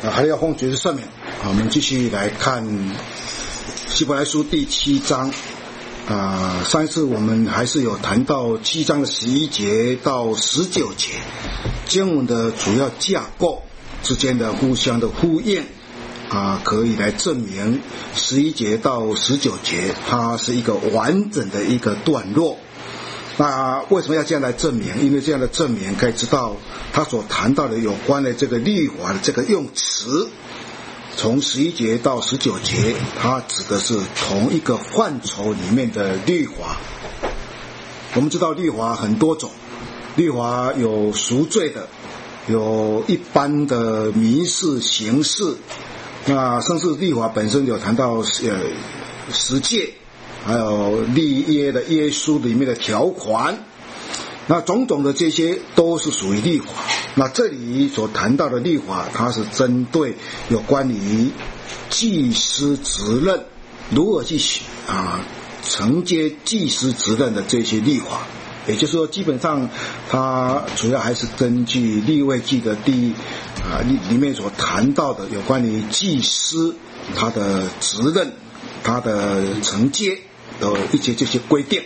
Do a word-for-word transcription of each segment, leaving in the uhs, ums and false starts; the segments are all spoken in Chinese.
啊，还要奉爵士赦免。我们继续来看希伯来书第七章。啊，上一次我们还是有谈到七章的十一节到十九节，经文的主要架构之间的互相的呼应，啊，可以来证明十一节到十九节它是一个完整的一个段落。那为什么要这样来证明？因为这样的证明可以知道他所谈到的有关的这个律法的这个用词，从十一节到十九节，它指的是同一个范畴里面的律法。我们知道律法很多种，律法有赎罪的，有一般的民事刑事，那甚至律法本身有谈到呃十诫，还有立约的约书里面的条款，那种种的这些都是属于律法。那这里所谈到的律法，它是针对有关于祭司职任如何去啊承接祭司职任的这些律法。也就是说，基本上它主要还是根据利未记的第啊里面所谈到的有关于祭司他的职任、他的承接的一些这些规定。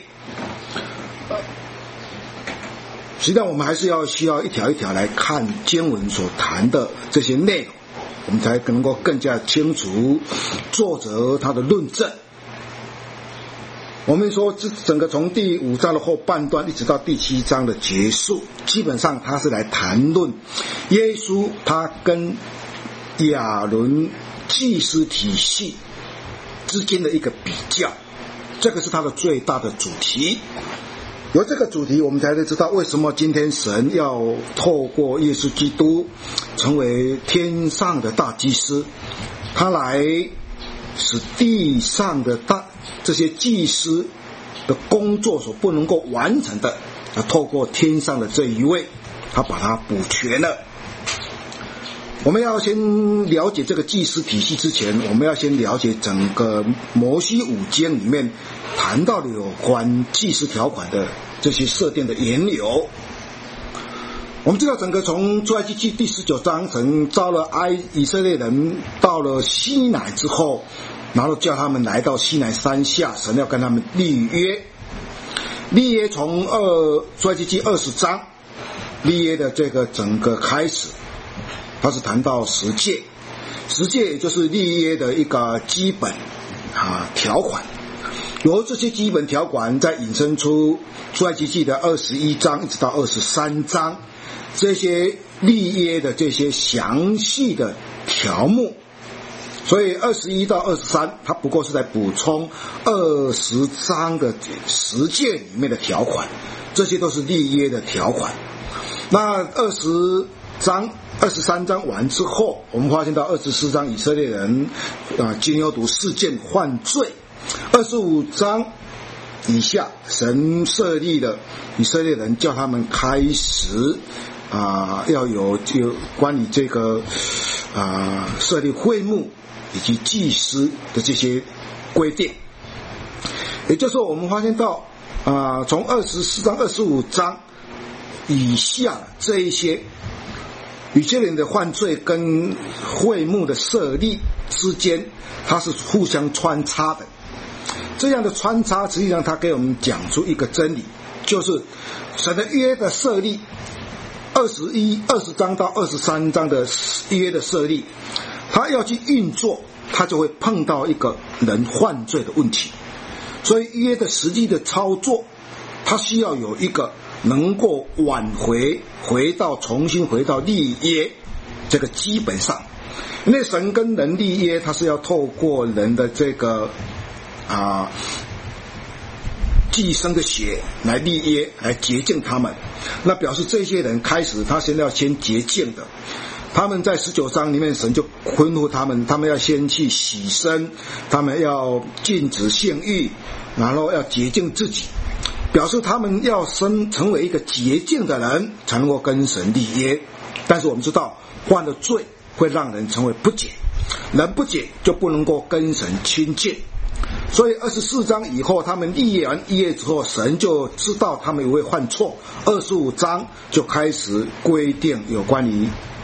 实际上我们还是要需要一条一条来看经文所谈的这些内容，我们才能够更加清楚作者他的论证。我们说这整个从第五章的后半段一直到第七章的结束，基本上他是来谈论耶稣他跟亚伦祭司体系之间的一个比较，这个是他的最大的主题。有这个主题，我们才会知道为什么今天神要透过耶稣基督成为天上的大祭司，他来使地上的大这些祭司的工作所不能够完成的，他透过天上的这一位，他把它补全了。我们要先了解这个祭司体系之前，我们要先了解整个摩西五经里面谈到的有关祭司条款的这些设定的缘由。我们知道整个从出埃及记第十九章，神招了埃以色列人到了西乃之后，然后叫他们来到西乃山下，神要跟他们立约。立约从二出埃及记二十章立约的这个整个开始，它是谈到十诫，十诫也就是立约的一个基本啊条款。由这些基本条款再引申出出埃及记的二十一章一直到二十三章，这些立约的这些详细的条目。所以二十一到二十三，它不过是在补充二十章的十诫里面的条款，这些都是立约的条款。那二十章、二十三章完之后，我们发现到二十四章以色列人啊金牛犊事件犯罪，二十五章以下，神设立了以色列人，叫他们开始啊要有有关于这个啊设立会幕以及祭司的这些规定。也就是说，我们发现到啊从二十四章、二十五章以下这一些以色列人的犯罪跟会幕的设立之间，它是互相穿插的。这样的穿插实际上它给我们讲出一个真理，就是神的约的设立，二十一、二十章到二十三章的约的设立，他要去运作，他就会碰到一个人犯罪的问题。所以约的实际的操作，他需要有一个能够挽回回到重新回到立约这个基本上。因为神跟人立约，他是要透过人的这个啊寄生的血来立约，来洁净他们。那表示这些人开始他先要先洁净的。他们在十九章里面，神就吩咐他们，他们要先去洗身，他们要禁止性欲，然后要洁净自己，表示他们要生成为一个洁净的人，才能够跟神立约。但是我们知道，犯了罪会让人成为不洁，人不洁就不能够跟神亲近。所以二十四章以后，他们立完约之后，神就知道他们也会犯错。二十五章就开始规定有关于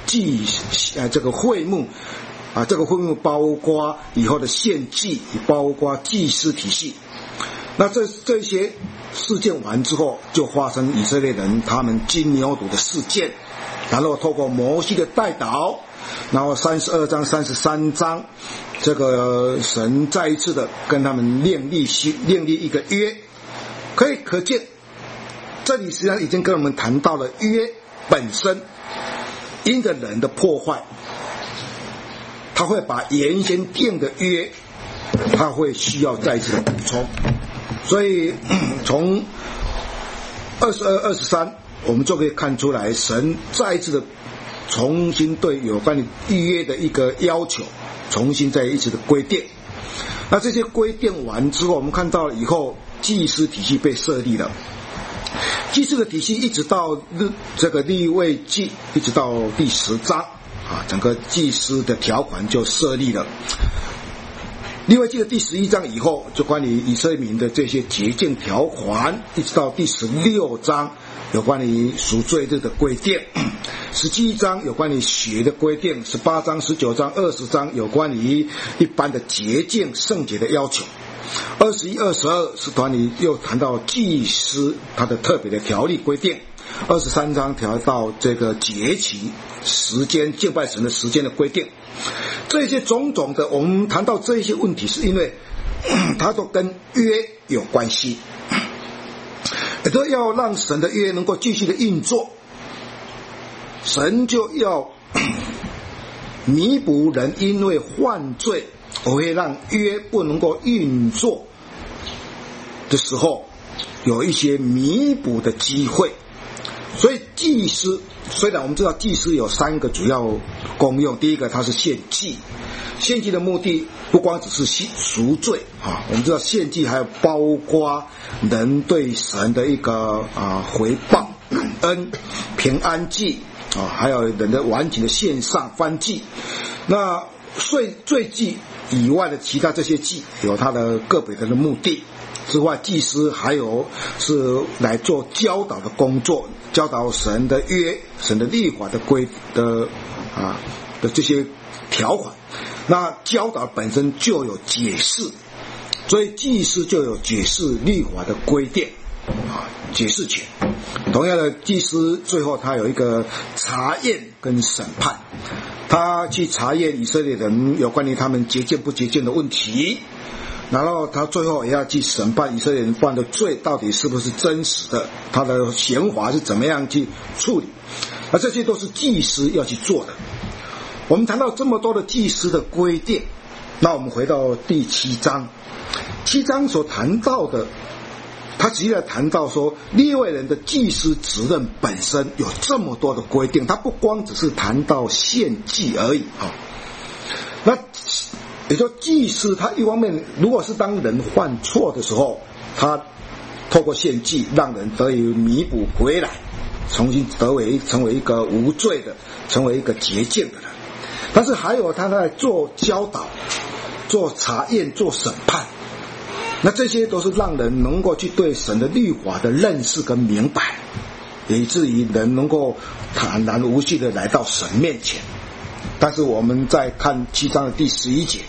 祭呃这个会幕啊，这个会幕包括以后的献祭，包括祭司体系。那这这些事件完之后，就发生以色列人他们金牛犊的事件，然后透过摩西的带导，然后三十二章、三十三章，这个神再一次的跟他们另立另立一个约，可以可见，这里实际上已经跟我们谈到了约本身，因着人的破坏，他会把原先定的约，他会需要再一次的补充。所以从二十二、二十三，我们就可以看出来，神再一次的重新对有关于预约的一个要求，重新再一次的规定。那这些规定完之后，我们看到以后祭司体系被设立了。祭司的体系一直到这个利未记，一直到第十章啊，整个祭司的条款就设立了。利未记的第十一章以后，就关于以色列民的这些洁净条款，一直到第十六章有关于赎罪日的规定，十七章有关于血的规定，十八章、十九章、二十章有关于一般的洁净圣洁的要求，二十一、二十二是关于又谈到祭司他的特别的条例规定，二十三章调到这个节期时间敬拜神的时间的规定。这些种种的，我们谈到这些问题，是因为它都跟约有关系，也都要让神的约能够继续的运作，神就要弥补人因为犯罪而会让约不能够运作的时候，有一些弥补的机会。所以祭司，虽然我们知道祭司有三个主要功用，第一个它是献祭，献祭的目的不光只是赎罪啊，我们知道献祭还有包括人对神的一个啊回报、感恩、平安祭啊，还有人的完全的献上燔祭。那罪罪祭以外的其他这些祭，有它的个别的目的之外，祭司还有是来做教导的工作，教导神的约、神的律法的规的啊的这些条款。那教导本身就有解释，所以祭司就有解释律法的规定啊，解释权。同样的，祭司最后他有一个查验跟审判，他去查验以色列人有关于他们洁净不洁净的问题。然后他最后也要去审判以色列人犯的罪到底是不是真实的，他的刑罚是怎么样去处理，而这些都是祭司要去做的。我们谈到这么多的祭司的规定，那我们回到第七章，七章所谈到的，他直接谈到说利未人的祭司职任本身有这么多的规定，他不光只是谈到献祭而已啊。那也就祭司他一方面，如果是当人犯错的时候，他透过献祭让人得以弥补回来，重新得为成为一个无罪的，成为一个洁净的人。但是还有他在做教导、做查验、做审判，那这些都是让人能够去对神的律法的认识跟明白，以至于人能够坦然无惧的来到神面前。但是我们再看七章的第十一节，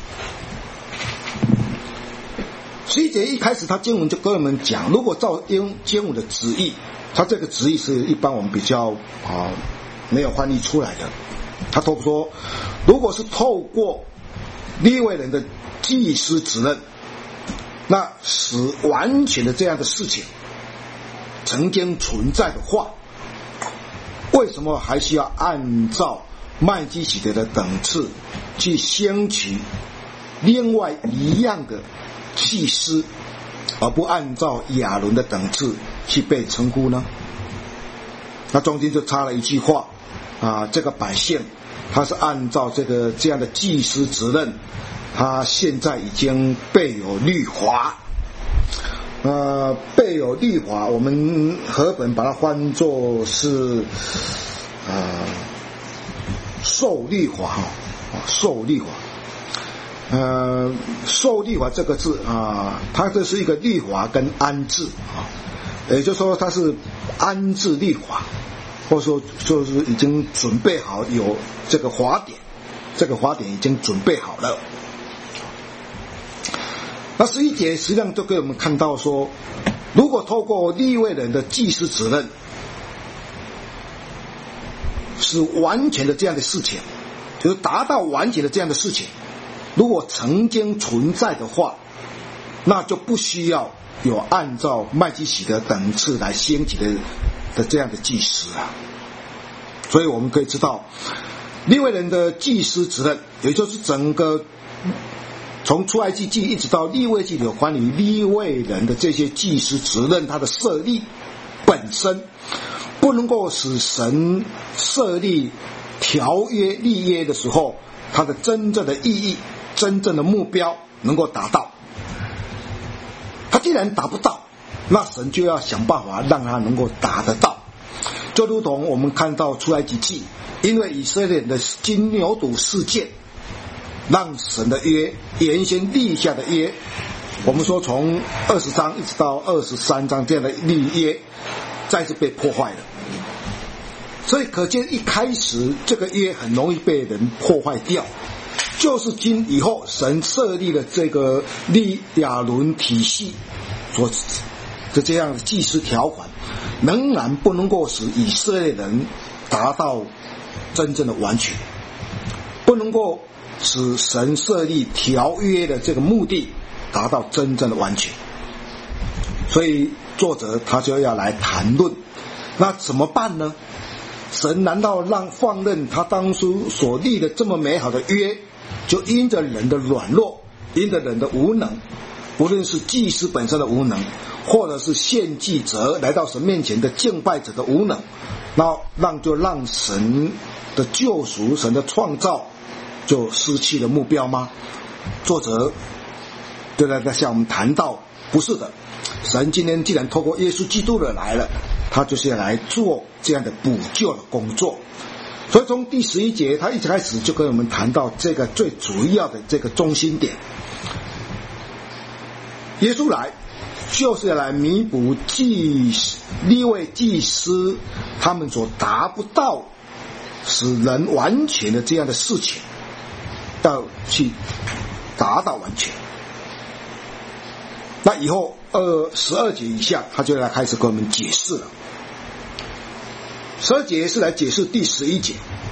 十一节一开始他经文就跟我们讲，如果照经文的旨意，他这个旨意是一般我们比较啊没有翻译出来的。他透说，如果是透过利未人的祭司职任，那使完全的这样的事情曾经存在的话，为什么还需要按照麦基洗德的等次去兴起另外一样的祭司，而不按照亚伦的等次去被称呼呢？那中间就插了一句话啊，这个百姓他是按照这个这样的祭司职任，他现在已经备有律法。呃，备有律法，我们和本把它翻作是呃受律法哈，受律法。呃，受律法这个字啊，它这是一个律法跟安置啊，也就是说它是安置律法。 或者说就是已经准备好有这个法典，这个法典已经准备好了。那十一节实际上就给我们看到说，如果透过利未人的祭司职任，是完全的这样的事情，就是达到完全的这样的事情，如果曾经存在的话，那就不需要有按照麦基洗德等次来兴起的的这样的祭司啊。所以我们可以知道，利未人的祭司职任，也就是整个从出埃及记一直到利未记有关于利未人的这些祭司职任，它的设立本身不能够使神设立条约立约的时候，它的真正的意义、真正的目标能够达到。它既然达不到，那神就要想办法让它能够达得到。就如同我们看到出埃及记，因为以色列人的金牛犊事件，让神的约原先立下的约，我们说从二十章一直到二十三章这样的立约再次被破坏了。所以可见一开始这个约很容易被人破坏掉，就是今以后神设立了这个利亚伦体系所的这样的祭司条款，仍然不能够使以色列人达到真正的完全，不能够使神设立条约的这个目的达到真正的完全。所以作者他就要来谈论，那怎么办呢？神难道让放任他当初所立的这么美好的约，就因着人的软弱，因着人的无能，无论是祭司本身的无能，或者是献祭者来到神面前的敬拜者的无能，那让就让神的救赎、神的创造就失去了目标吗？作者就在向我们谈到，不是的，神今天既然透过耶稣基督的来了，他就是要来做这样的补救的工作。所以从第十一节他一开始就跟我们谈到这个最主要的这个中心点，耶稣来就是要来弥补祭利未祭司他们所达不到使人完全的这样的事情，要去达到完全。那以后二十二节以下他就来开始跟我们解释了。十二节是来解释第十一节。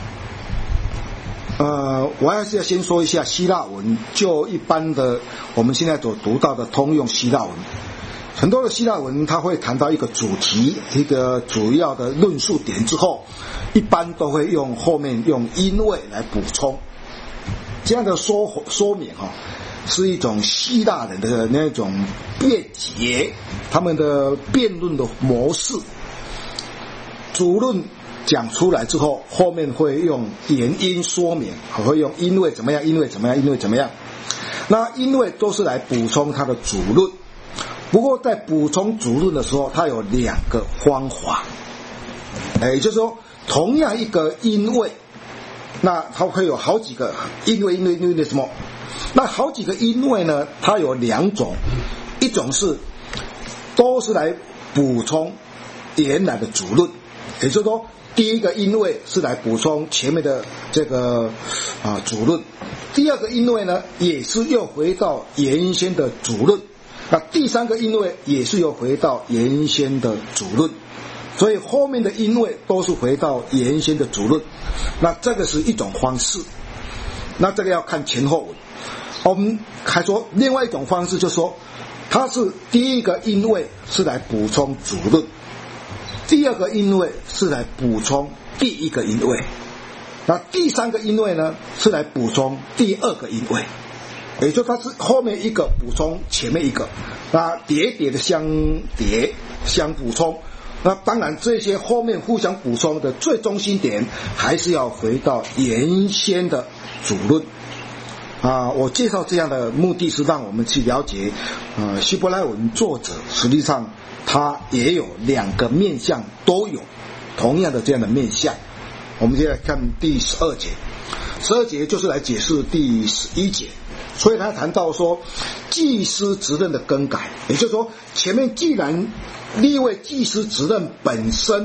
呃，我还是要先说一下希腊文，就一般的我们现在所读到的通用希腊文，很多的希腊文它会谈到一个主题，一个主要的论述点之后，一般都会用后面用因为来补充。这样的说说明哈、哦，是一种希腊人的那种辩解，他们的辩论的模式。主论讲出来之后，后面会用原因说明，会用因为怎么样，因为怎么样，因为怎么样。那因为都是来补充他的主论。不过在补充主论的时候，它有两个方法，也就是说，同样一个因为，那它会有好几个因为，因为，因为什么？那好几个因为呢，它有两种，一种是都是来补充原来的主论，也就是说，第一个因为是来补充前面的这个啊主论，第二个因为呢也是又回到原先的主论，那第三个因为也是又回到原先的主论，所以后面的因为都是回到原先的主论。那这个是一种方式，那这个要看前后文。我们还说另外一种方式，就是说它是第一个因为是来补充主论，第二个因为是来补充第一个因为，那第三个因为呢是来补充第二个因为，也就是它是后面一个补充前面一个，那叠叠的相叠相补充。那当然这些后面互相补充的最中心点还是要回到原先的主论啊。我介绍这样的目的是让我们去了解啊，希伯来文作者实际上他也有两个面向，都有同样的这样的面向。我们现在看第十二节，十二节就是来解释第十一节。所以他谈到说祭司职任的更改，也就是说前面既然利未祭司职任本身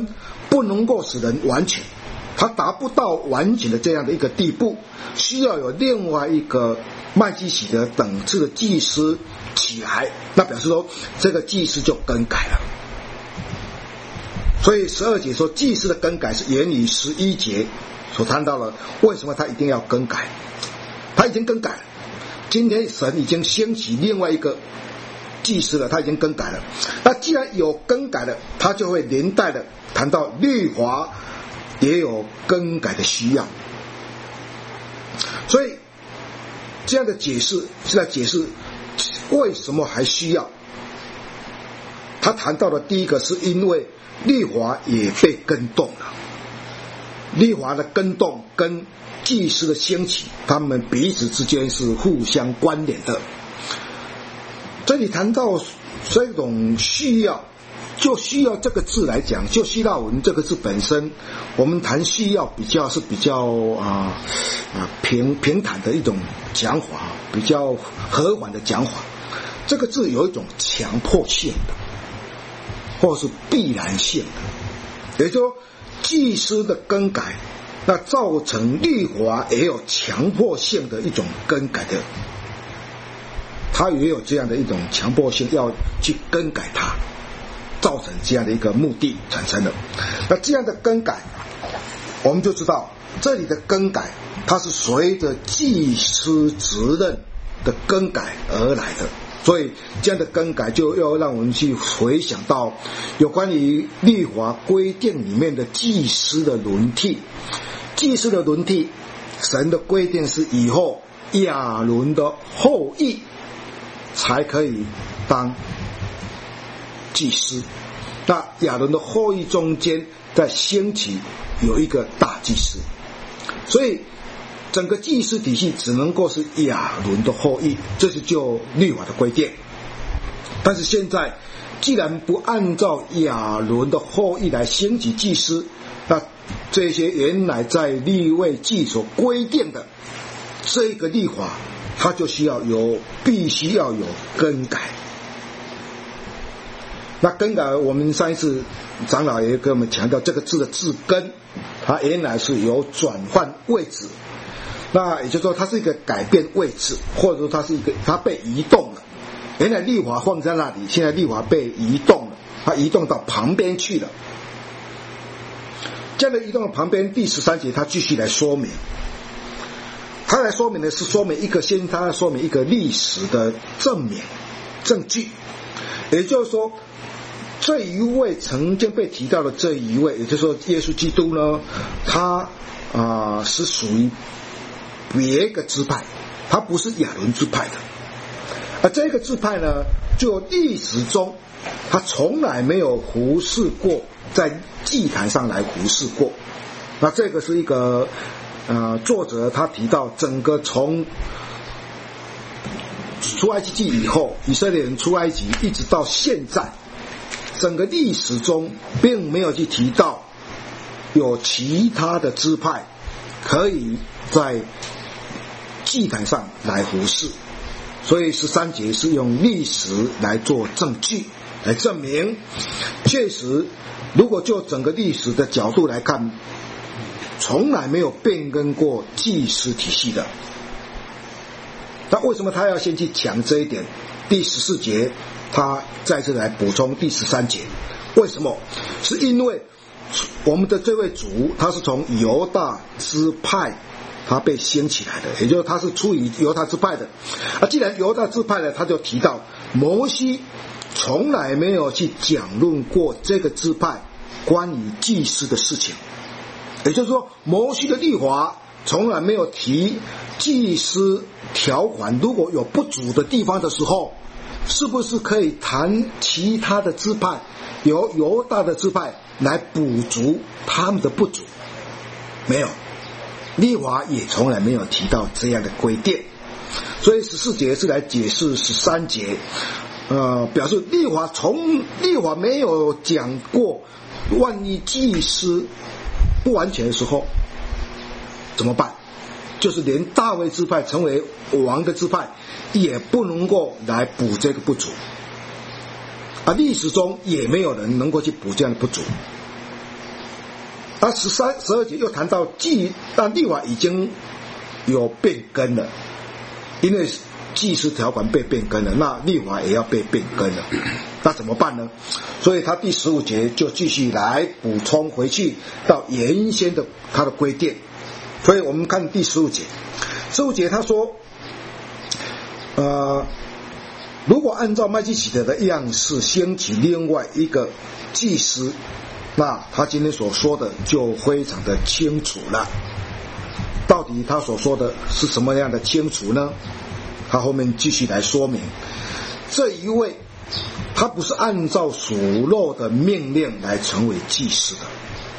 不能够使人完全，他达不到完全的这样的一个地步，需要有另外一个麦基洗德等次的祭司起来，那表示说这个祭司就更改了。所以十二节说祭司的更改是源于十一节所谈到了为什么他一定要更改，他已经更改了，今天神已经兴起另外一个祭司了，他已经更改了。那既然有更改了，他就会连带的谈到律法也有更改的需要。所以这样的解释是在解释为什么还需要。他谈到的第一个是因为律法也被更动了，律法的更动跟祭司的兴起，他们彼此之间是互相关联的。这里谈到这种需要，就需要这个字来讲，就希腊文这个字本身，我们谈需要比较是比较啊啊平平坦的一种讲法，比较和缓的讲法。这个字有一种强迫性的，或是必然性的，也就是说祭司的更改，那造成律法也有强迫性的一种更改的，它也有这样的一种强迫性要去更改它，造成这样的一个目的产生了。那这样的更改我们就知道这里的更改它是随着祭司职任的更改而来的，所以这样的更改就要让我们去回想到有关于律法规定里面的祭司的轮替。祭司的轮替，神的规定是以后亚伦的后裔才可以当祭司，那亚伦的后裔中间在兴起有一个大祭司，所以整个祭司体系只能够是亚伦的后裔，这是就律法的规定。但是现在既然不按照亚伦的后裔来兴起祭司，那这些原来在利未记所规定的这个律法，它就需要有必须要有更改。那更改我们上一次长老也跟我们强调，这个字的字根它原来是有转换位置，那也就是说它是一个改变位置，或者说它是一个它被移动了。原来律法放在那里，现在律法被移动了，它移动到旁边去了。这样的移动到旁边，第十三节它继续来说明，它来说明的是说明一个先，它来说明一个历史的证明证据，也就是说这一位曾经被提到的这一位，也就是说耶稣基督呢，他啊、呃、是属于别个支派，他不是亚伦支派的。而这个支派呢，就历史中他从来没有服侍过，在祭坛上来服侍过。那这个是一个呃作者他提到，整个从出埃及记以后，以色列人出埃及一直到现在，整个历史中并没有去提到有其他的支派可以在祭坛上来服侍。所以十三节是用历史来做证据，来证明确实如果就整个历史的角度来看，从来没有变更过祭司体系的。那为什么他要先去讲这一点？第十四节他再次来补充第十三节，为什么？是因为我们的这位主他是从犹大支派他被兴起来的，也就是他是出于犹大支派的。啊，既然犹大支派呢，他就提到摩西从来没有去讲论过这个支派关于祭司的事情，也就是说摩西的律法从来没有提祭司条款，如果有不足的地方的时候，是不是可以谈其他的支派，由犹大的支派来补足他们的不足？没有，律法也从来没有提到这样的规定。所以十四节是来解释十三节，呃，表示律法从律法没有讲过，万一祭司不完全的时候怎么办？就是连大卫支派成为王的支派也不能够来补这个不足，啊，历史中也没有人能够去补这样的不足。 而十三、十二节又谈到祭，但律法已经有变更了，因为祭司条款被变更了，那律法也要被变更了，那怎么办呢？所以他第十五节就继续来补充回去到原先的他的规定。所以我们看第十五节，十五节他说，呃，如果按照麦基洗德的样式兴起另外一个祭司，那他今天所说的就非常的清楚了。到底他所说的是什么样的清楚呢？他后面继续来说明，这一位他不是按照属肉的命令来成为祭司的。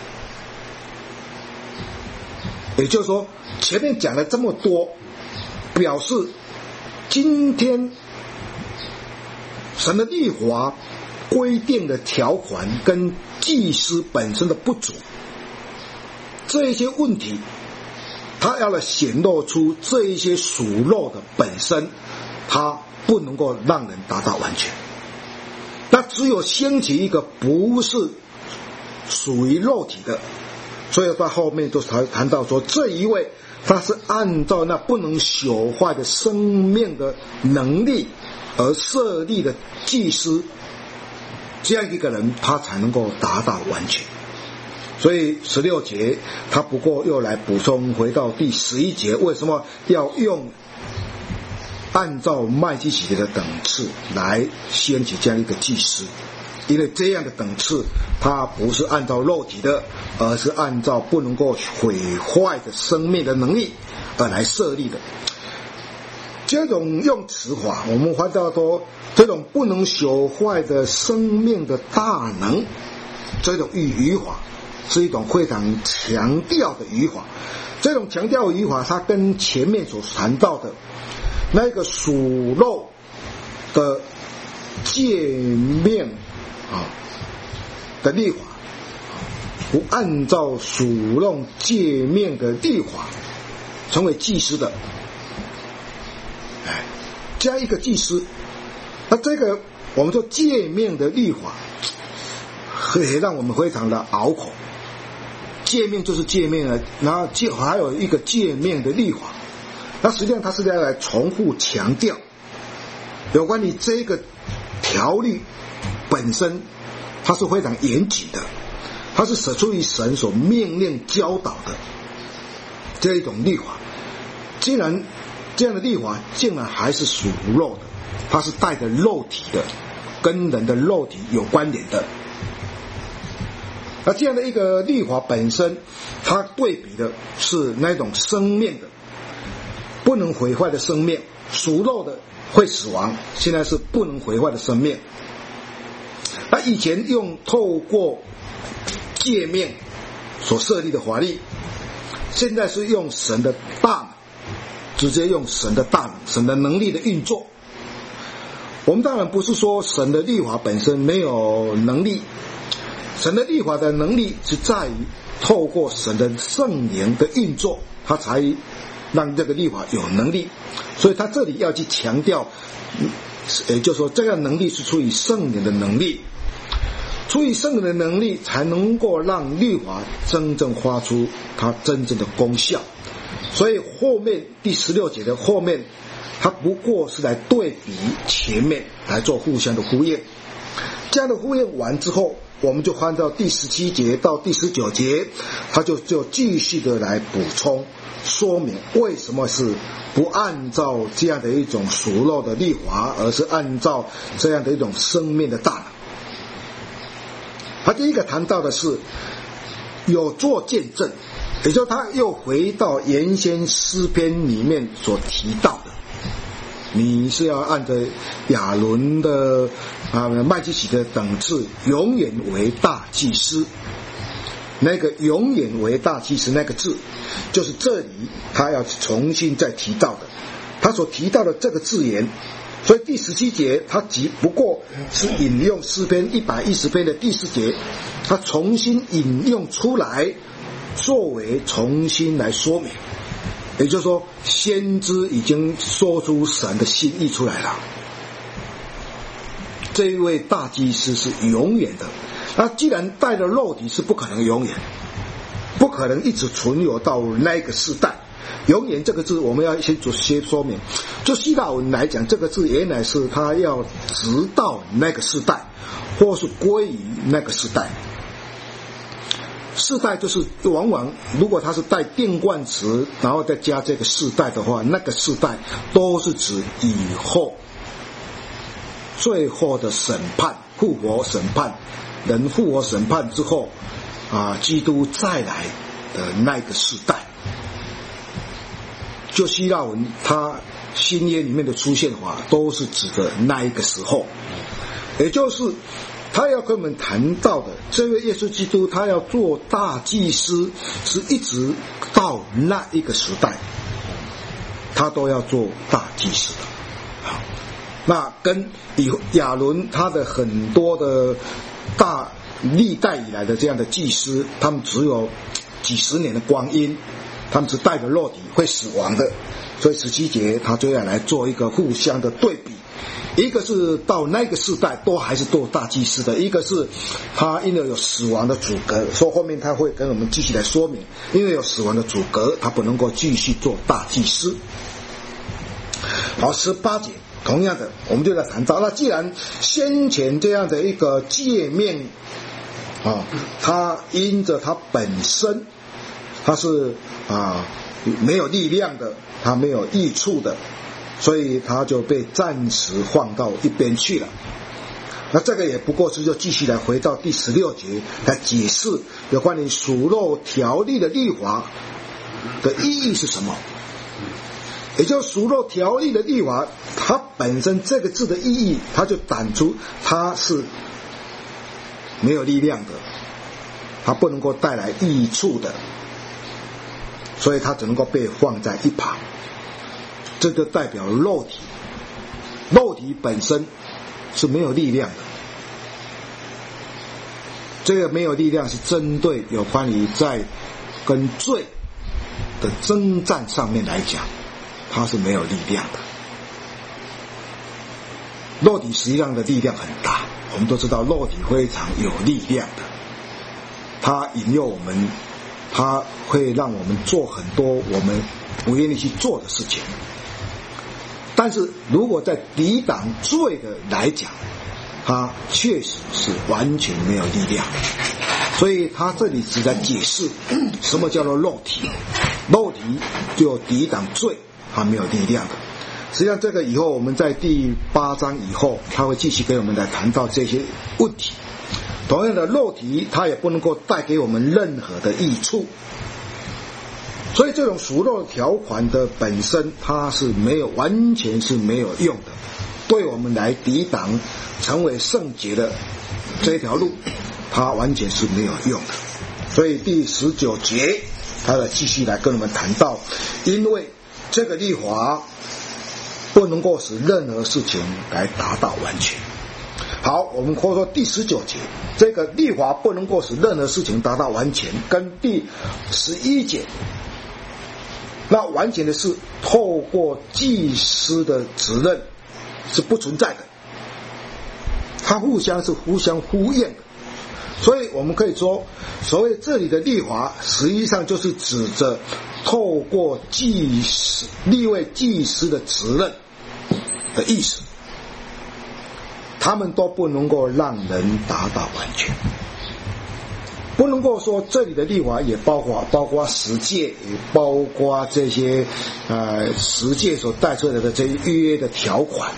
也就是说，前面讲了这么多，表示今天神的律法规定的条款跟祭司本身的不足，这一些问题他要来显露出这一些属肉的本身，他不能够让人达到完全。那只有兴起一个不是属于肉体的，所以到后面就谈到说，这一位他是按照那不能朽坏的生命的能力而设立的祭司，这样一个人他才能够达到完全。所以十六节他不过又来补充回到第十一节，为什么要用按照麦基洗德的等次来掀起这样一个祭司？因为这样的等次它不是按照肉体的，而是按照不能够毁坏的生命的能力而来设立的。这种用词法我们看到说，这种不能朽坏的生命的大能，这种语法是一种非常强调的语法。这种强调的语法它跟前面所谈到的那个属肉的诫命啊的律法，不按照属肉诫命的律法成为祭司的，哎，加一个祭司，那这个我们说诫命的律法，会让我们非常的拗口。诫命就是诫命了，然后还有一个诫命的律法，那实际上它是在来重复强调有关于这个条例本身，它是非常严谨的，它是舍出于神所命令教导的这一种律法。既然这样的律法竟然还是属肉的，它是带着肉体的，跟人的肉体有关联的。那这样的一个律法本身，它对比的是那种生命的不能毁坏的生命，属肉的会死亡，现在是不能毁坏的生命。那以前用透过诫命所设立的法律，现在是用神的大能，直接用神的大能，神的能力的运作。我们当然不是说神的律法本身没有能力，神的律法的能力是在于透过神的圣灵的运作，它才让这个律法有能力。所以他这里要去强调，也就是说这个能力是出于圣灵的能力，出于圣灵的能力才能够让律法真正发出它真正的功效。所以后面第十六节的后面，它不过是来对比前面来做互相的呼应。这样的呼应完之后，我们就看到第十七节到第十九节，他就就继续的来补充说明为什么是不按照这样的一种属肉的律法，而是按照这样的一种生命的大能。他第一个谈到的是有做见证，也就是他又回到原先诗篇里面所提到的，你是要按着亚伦的啊麦基洗德等次永远为大祭司。那个永远为大祭司那个字，就是这里他要重新再提到的，他所提到的这个字眼。所以第十七节他只不过是引用诗篇一百一十篇的第四节，他重新引用出来作为重新来说明。也就是说先知已经说出神的心意出来了，这一位大祭司是永远的。那既然带着肉体是不可能永远， 可能一直存有到那个世代。永远这个字我们要先做些说明，就希腊文来讲，这个字原来是它要直到那个世代，或是归于那个世代。世代就是往往如果它是带定冠词，然后再加这个世代的话，那个世代都是指以后最后的审判、复活审判，人复活审判之后啊，基督再来的那个世代。就希腊文它新约里面的出现法都是指的那一个时候，也就是他要跟我们谈到的这位耶稣基督，他要做大祭司，是一直到那一个时代他都要做大祭司的。那跟以亚伦他的很多的大历代以来的这样的祭司，他们只有几十年的光阴，他们只带着肉体会死亡的，所以十七节他就要来做一个互相的对比，一个是到那个世代都还是做大祭司的，一个是他因为有死亡的阻隔，所以后面他会跟我们继续来说明，因为有死亡的阻隔，他不能够继续做大祭司。好，十八节同样的我们就来谈到，那既然先前这样的一个诫命啊，他因着他本身他是啊没有力量的，他没有益处的，所以他就被暂时放到一边去了。那这个也不过是就继续来回到第十六节来解释有关于属肉条例的律法的意义是什么。也就是属肉条例的律法，它本身这个字的意义，它就胆出它是没有力量的，它不能够带来益处的，所以它只能够被放在一旁。这就代表肉体，肉体本身是没有力量的。这个没有力量是针对有关于在跟罪的征战上面来讲，它是没有力量的。肉体实际上的力量很大，我们都知道肉体非常有力量的，它引诱我们，它会让我们做很多我们不愿意去做的事情。但是如果在抵挡罪的来讲，它确实是完全没有力量。所以他这里是在解释什么叫做肉体，肉体就抵挡罪，它没有力量的。实际上这个以后我们在第八章以后他会继续给我们来谈到这些问题。同样的，肉体它也不能够带给我们任何的益处，所以这种属肉条款的本身它是没有，完全是没有用的，对我们来抵挡成为圣洁的这条路，它完全是没有用的。所以第十九节他来继续来跟我们谈到，因为这个律法不能够使任何事情来达到完全。好，我们或者说第十九节，这个律法不能够使任何事情达到完全，跟第十一节那完全的是透过祭司的责任是不存在的，它互相是互相呼应的。所以我们可以说，所谓这里的律法实际上就是指着透过祭司立位祭司的责任的意思，他们都不能够让人达到完全，不能够说这里的律法也包括包括十诫，也包括这些呃十诫所带出来的这些约的条款，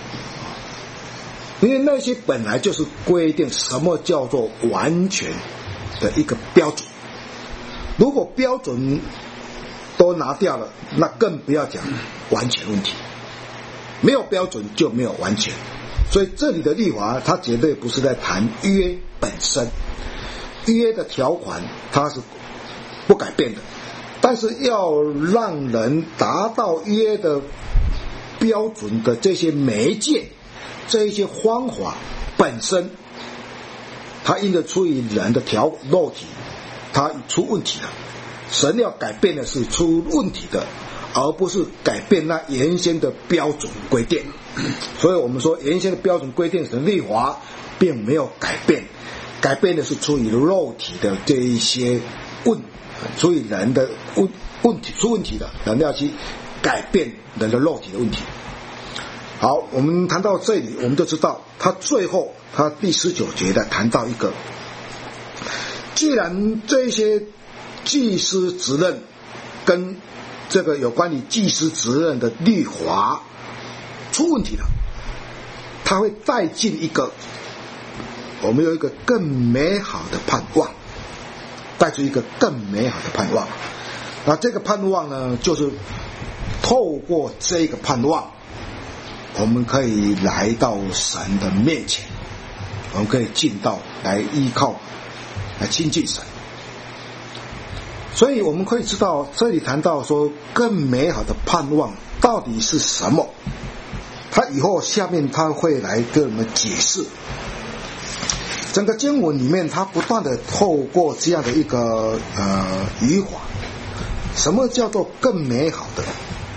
因为那些本来就是规定什么叫做完全的一个标准。如果标准都拿掉了，那更不要讲完全问题，没有标准就没有完全。所以这里的律法它绝对不是在谈约本身，约的条款它是不改变的，但是要让人达到约的标准的这些媒介，这一些方法本身，它因着出于人的条肉体，它出问题了。神要改变的是出问题的，而不是改变那原先的标准规定。所以我们说原先的标准规定的律法并没有改变，改变的是出于肉体的这一些问，所以人的问问题出问题的，人要去改变人的肉体的问题。好，我们谈到这里，我们就知道他最后他第十九节的谈到一个，既然这些祭司职任跟这个有关于祭司职任的律法出问题了，他会带进一个，我们有一个更美好的盼望，带出一个更美好的盼望。那这个盼望呢，就是透过这个盼望，我们可以来到神的面前，我们可以进到来依靠来亲近神。所以我们可以知道，这里谈到说更美好的盼望到底是什么，他以后下面他会来跟我们解释。整个经文里面，他不断的透过这样的一个呃语法，什么叫做更美好的？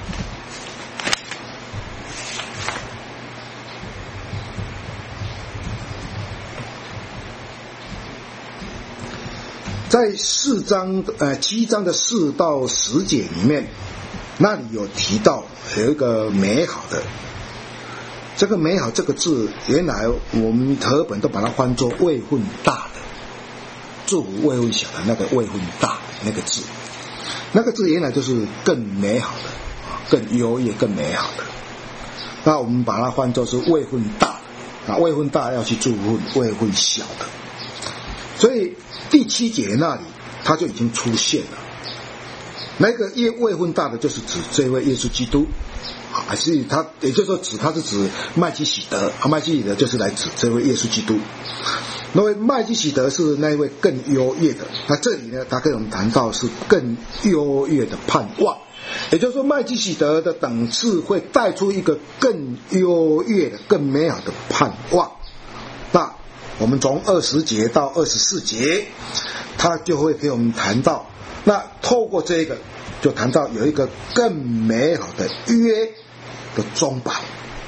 在四章呃七章的四到十节里面，那里有提到有一个美好的，这个美好这个字，原来我们和本都把它翻作位分大的，祝福位分小的那个位分大那个字，那个字原来就是更美好的，更优越更美好的。那我们把它翻作是位分大的，啊，位分大要去祝福位分小的，所以第七节那里它就已经出现了，那个耶位分大的就是指这位耶稣基督，还是他，也就是说指他是指麦基洗德，啊，麦基洗德就是来指这位耶稣基督。那位麦基洗德是那一位更优越的，那这里呢，他跟我们谈到是更优越的盼望，也就是说麦基洗德的等次会带出一个更优越的、更美好的盼望。那我们从二十节到二十四节，他就会给我们谈到，那透过这个就谈到有一个更美好的约的中保，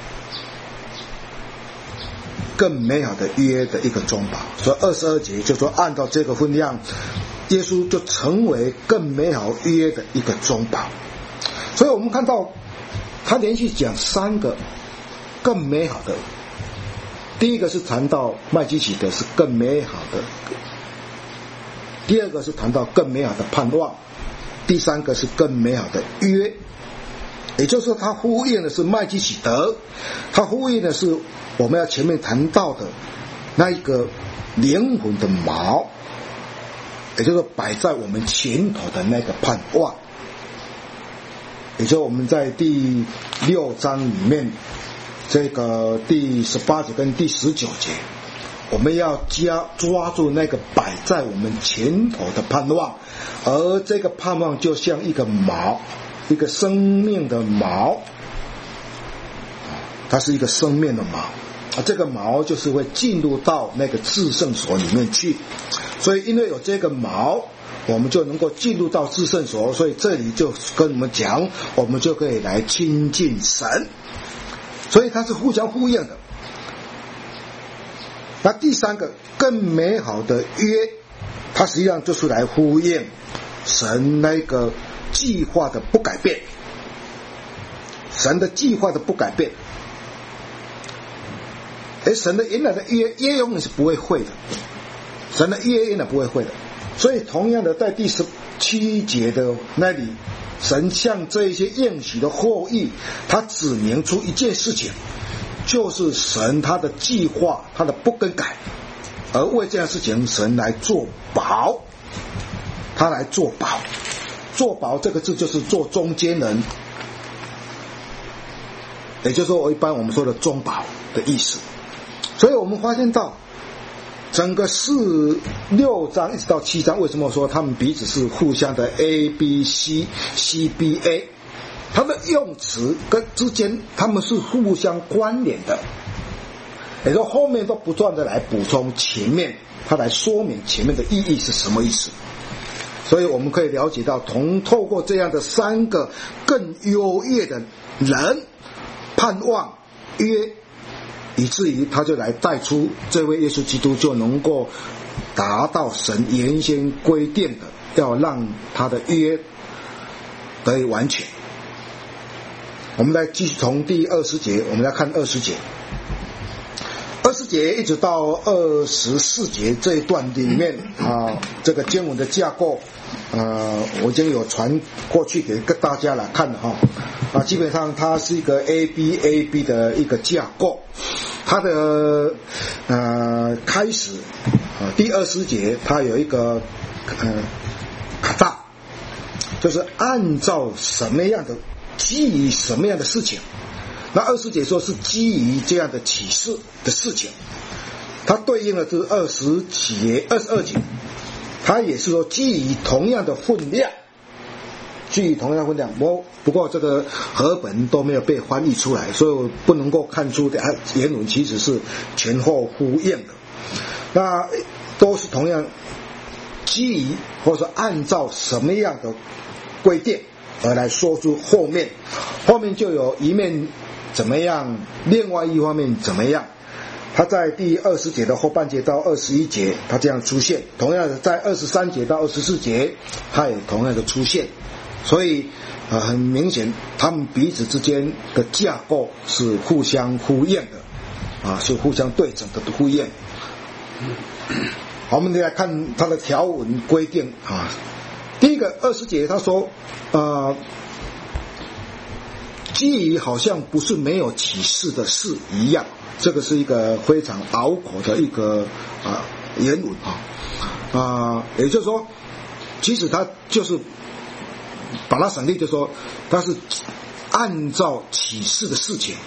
更美好的约的一个中保。所以二十二节就说按照这个分量，耶稣就成为更美好约的一个中保。所以我们看到他连续讲三个更美好的，第一个是谈到麦基洗德是更美好的，第二个是谈到更美好的盼望，第三个是更美好的约。也就是说他呼应的是麦基洗德，他呼应的是我们要前面谈到的那一个灵魂的锚，也就是摆在我们前头的那个盼望。也就是我们在第六章里面这个第十八节跟第十九节，我们要加抓住那个摆在我们前头的盼望，而这个盼望就像一个锚，一个生命的锚，它是一个生命的锚，这个锚就是会进入到那个至圣所里面去。所以因为有这个锚，我们就能够进入到至圣所，所以这里就跟我们讲，我们就可以来亲近神。所以它是互相呼应的。那第三个更美好的约，它实际上就是来呼应神那个计划的不改变，神的计划的不改变。而神的原来的约，约永远是不会废的，神的约永远不会废的。所以同样的，在第十七节的那里，神向这一些应许的后裔，他指明出一件事情，就是神他的计划，他的不更改，而为这样的事情，神来做保，他来做保。做保这个字就是做中间人，也就是说一般我们说的中保的意思。所以我们发现到整个四六章一直到七章，为什么说他们彼此是互相的 A B C C B A？ 它的用词跟之间他们是互相关联的，也就是后面都不断的来补充前面，它来说明前面的意义是什么意思。所以我们可以了解到，同透过这样的三个更优越的人盼望约，以至于他就来带出这位耶稣基督就能够达到神原先规定的要让他的约得以完全。我们来继续从第二十节，我们来看二十节。二十节一直到二十四节这一段里面啊，这个经文的架构，呃，我已经有传过去给大家来看了哈。啊，基本上它是一个 A B A B 的一个架构。它的呃开始啊，第二十节它有一个呃卡大，就是按照什么样的基于什么样的事情。那二十节说是基于这样的启示的事情，它对应的是二十节、二十二节，它也是说基于同样的分量，基于同样的分量。不不过这个和本都没有被翻译出来，所以我不能够看出的原文其实是前后呼应的。那都是同样基于或者按照什么样的规定而来说出后面，后面就有一面怎么样，另外一方面怎么样。他在第二十节的后半节到二十一节，他这样出现；同样的，在二十三节到二十四节，他也同样的出现。所以，呃，很明显，他们彼此之间的架构是互相呼应的，啊，是互相对整的呼应。好，我们来看他的条文规定啊。第一个二十节，他说，呃。基于好像不是没有启示的事一样，这个是一个非常拗口的一个啊原文啊啊，也就是说，其实他就是把它省略，就说它是按照启示的事情，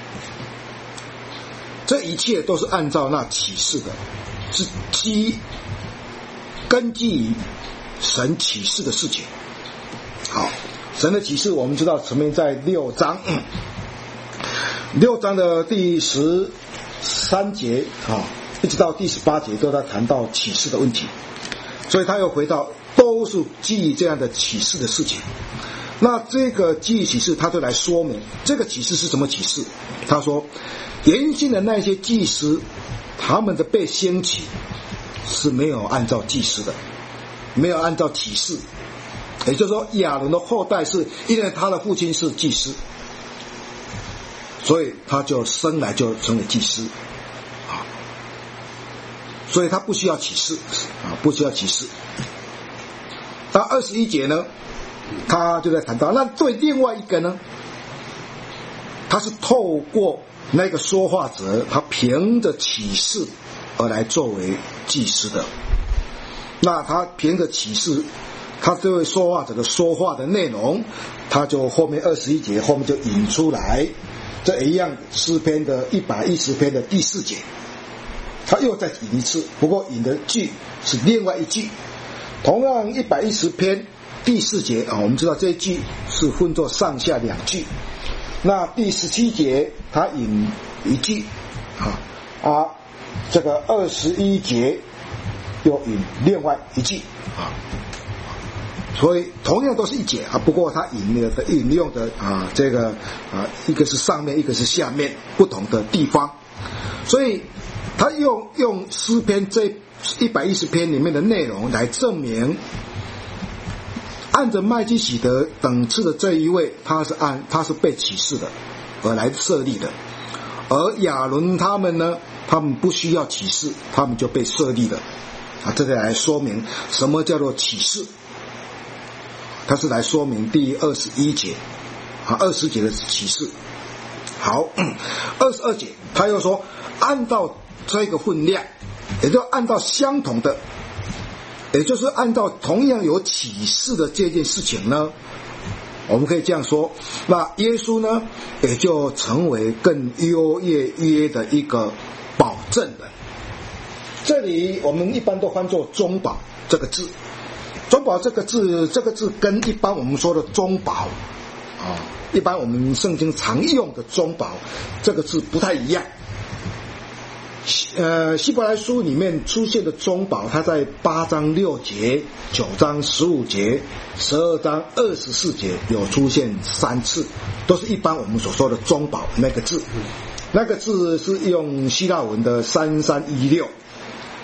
这一切都是按照那启示的，是基根基于神启示的事情。好。神的启示我们知道前面在六章，嗯、六章的第十三节啊，一直到第十八节都在谈到启示的问题，所以他又回到都是基于这样的启示的事情。那这个基于启示，他就来说明这个启示是什么启示。他说，原先的那些祭司，他们的被兴起是没有按照祭司的，没有按照启示。也就是说，亚伦的后代是因为他的父亲是祭司，所以他就生来就成为祭司啊，所以他不需要启示啊，不需要启示。到二十一节呢，他就在谈到，那对另外一个呢，他是透过那个说话者，他凭着启示而来作为祭司的。那他凭着启示。他这位说话者的说话的内容，他就后面二十一节后面就引出来，这一样诗篇的一百一十篇的第四节，他又再引一次，不过引的句是另外一句。同样一百一十篇第四节啊，我们知道这一句是分作上下两句。那第十七节他引一句啊啊，这个二十一节又引另外一句啊。所以同样都是一节啊，不过它引的引用的啊，这个啊，一个是上面，一个是下面，不同的地方。所以他用用诗篇这一百一十篇里面的内容来证明，按着麦基洗德等次的这一位，他是按他是被启示的而来设立的，而亚伦他们呢，他们不需要启示，他们就被设立了啊。这个来说明什么叫做启示。它是来说明第二十一节啊，二十节的启示。好，二十二节他又说，按照这个分量，也就按照相同的，也就是按照同样有启示的这件事情呢，我们可以这样说，那耶稣呢，也就成为更优越约的一个保证人。这里我们一般都翻作中保这个字。中保这个字，这个字跟一般我们说的中保啊，一般我们圣经常用的中保这个字不太一样。呃，希伯来书里面出现的中保，它在八章六节、九章十五节、十二章二十四节有出现三次，都是一般我们所说的中保那个字。那个字是用希腊文的三三一六。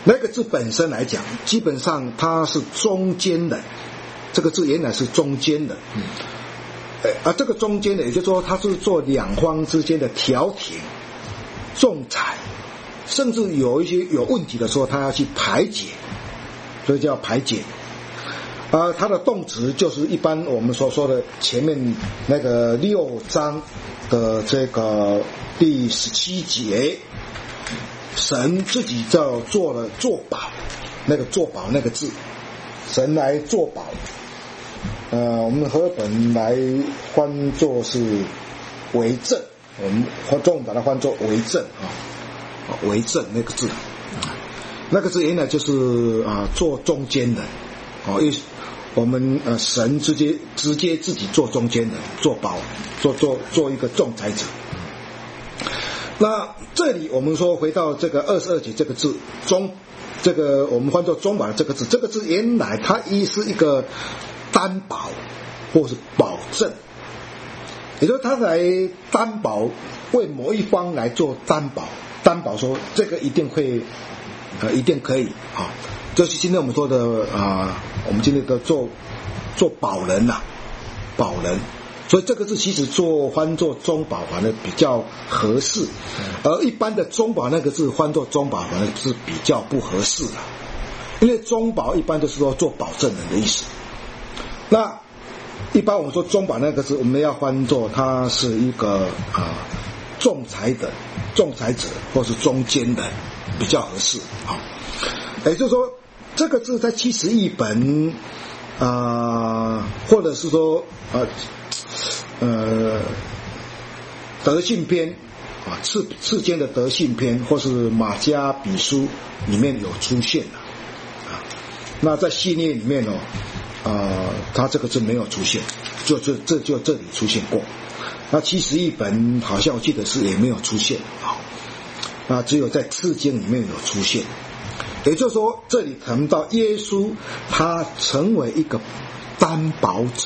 那个字本身来讲，基本上它是中间人，这个字原来是中间人。嗯，而这个中间的，也就是说，它是做两方之间的调停、仲裁，甚至有一些有问题的时候，他要去排解，所以叫排解。啊、呃，它的动词就是一般我们所说的前面那个六章的这个第十七节，神自己叫做了作保，那个作保那个字，神来作保。呃，我们和本来翻作是为政，我们中文把它翻作为政啊，为政那个字，那个字原来就是啊做中间人，哦，因为我们呃神直接直接自己做中间人，做保，做做做一个仲裁者。那这里我们说回到这个二十二节这个字中，这个我们翻作中保这个字，这个字原来它一是一个担保或是保证，也就是他来担保，为某一方来做担保，担保说这个一定会，呃，一定可以啊，就是今天我们说的啊、呃，我们今天的做做保人呐、啊，保人，所以这个字其实做翻作中保反而比较合适，而一般的中保那个字翻作中保反而是比较不合适的，因为中保一般都是说做保证人的意思。那一般我们说中保那个字，我们要翻作它是一个啊、呃、仲裁的仲裁者或是中间的比较合适啊。也就是说，这个字在七十译本啊、呃，或者是说呃呃德信篇啊，次次间的德信篇或是马加比书里面有出现的啊。那在系列里面哦。呃，它这个字没有出现，就这这就这里出现过。那七十译本好像我记得是也没有出现啊，那只有在次经里面有出现。也就是说，这里谈到耶稣，他成为一个担保者，